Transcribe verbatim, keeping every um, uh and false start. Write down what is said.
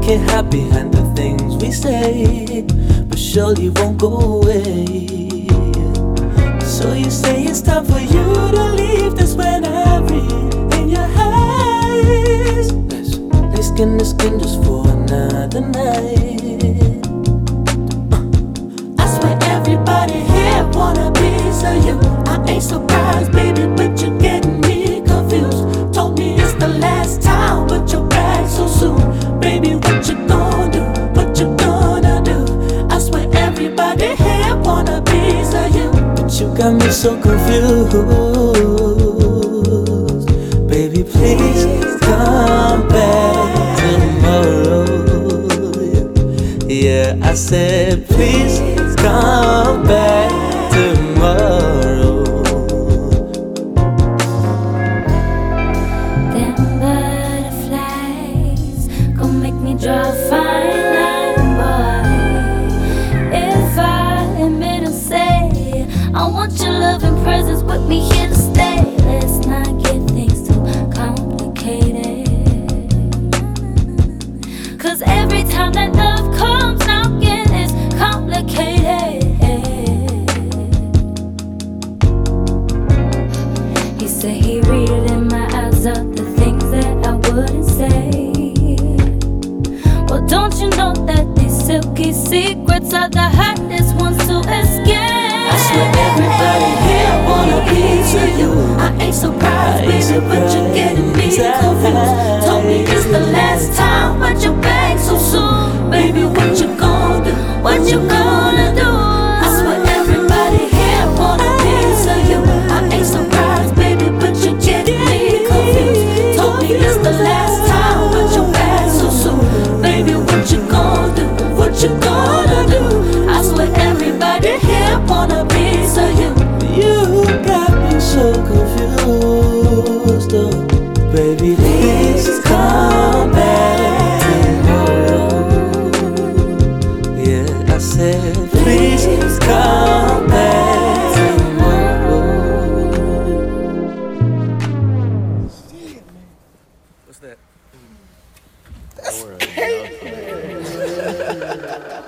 can't hide behind the things we say, but surely won't go away. So you say it's time for you to leave. That's when I read in your eyes. Let's skin to skin just for another night. uh. I swear everybody here wanna be so you. I ain't surprised, baby, but you're getting me confused. Told me it's the last time, but you're back so soon. Baby, what you gonna do? What you gonna do? I swear everybody here wanna be so you. You got me so confused. Baby, please come back tomorrow. Yeah, I said please come back tomorrow. Them butterflies gon' make me draw a fine line, boy. If I admit and say I want your love and presence with me here to stay. Let's not get things too complicated, 'cause every time that love comes knocking, it's complicated. He said he read it in my eyes of the things that I wouldn't say. Well, don't you know that these silky secrets are the hardest ones to escape? I swear everybody here wanna be to you. I ain't surprised, baby, but you're getting me confused. Told me it's the last time, but you're back so soon. Baby, what you gonna do? What you gonna do? I swear everybody here wanna be to you. I ain't surprised, baby, but you're getting me confused. Told me it's the last time, but you're back so soon. Baby, what you gonna do? What you gonna do? I swear everybody here wanna be so you. You got me so confused, oh. Baby, please come back tomorrow. Yeah, I said please come back tomorrow. What's that? That's